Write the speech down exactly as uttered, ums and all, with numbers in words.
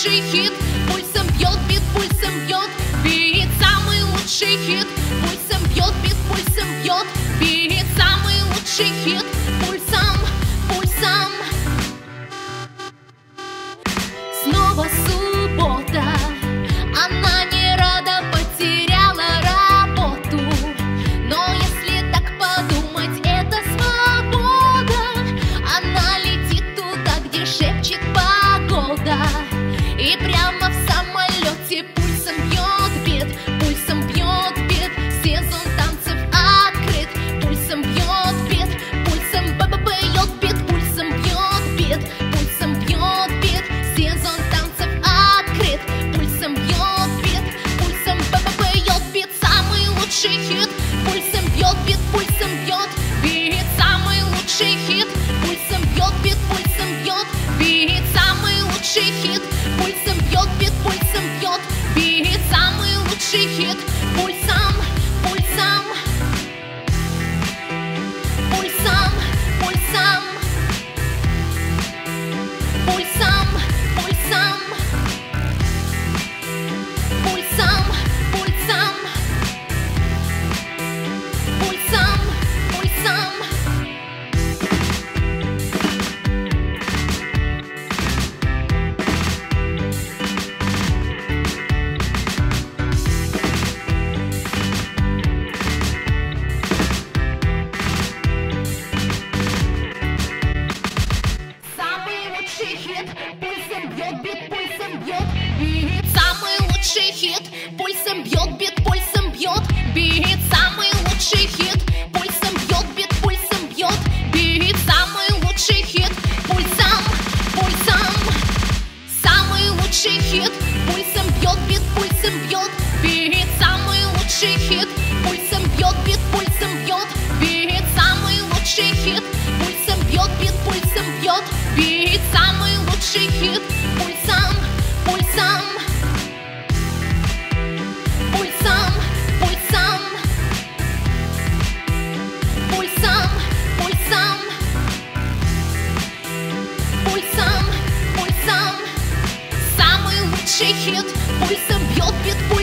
лучший хит, пульсом бьет бит, пульсом бьет бит, самый лучший хит, пульсом бьет бит, пульсом бьет бит, самый лучший хит, пульсом, пульсом. Снова суббота, она не рада, потеряла работу, но если так подумать, это свобода. Она летит туда, где шепчет погода, и прямо в самолете пульсом бьет бит, пульсом бьет бит, сезон танцев открыт, пульсом бьет бит, пульсом бьет бит, пульсом бьет бит, пульсом бьет бит, сезон танцев открыт, пульсом бьет бит, пульсом бьет бит, самый лучший хит, пульсом бьет бит, пульсом бьет бит, самый лучший хит, пульсом бьет бит, пульсом бьет бит, самый лучший хит, пульсом бьет бит, пульсом бьет бит, самый лучший хит, пульсом, пульсом, пульсом, пульсом, пульсом, пульсом, пульсом, пульсом, пульсом, пульсом. Самый лучший хит, пульсом бьет бит, пульсом бьет бит, самый лучший хит, пульсом бьет бит, пульсом бьет бит, самый лучший хит, пульсом бьет бит, пульсом бьет бит, самый лучший хит, пульсом, пульсом, самый лучший хит, пульсом бьет бит, пульсом бьет бит, самый лучший хит, пульсом бьет бит, пульсом бьет бит, самый лучший хит, пульсом бьет бит, пульсом бьет бит, самый лучший хит, пульсом, пульсом, пульсом, пульсом, пульсом, пульсом, пульсом, пульсом, самый лучший хит, пульсом бьет бит,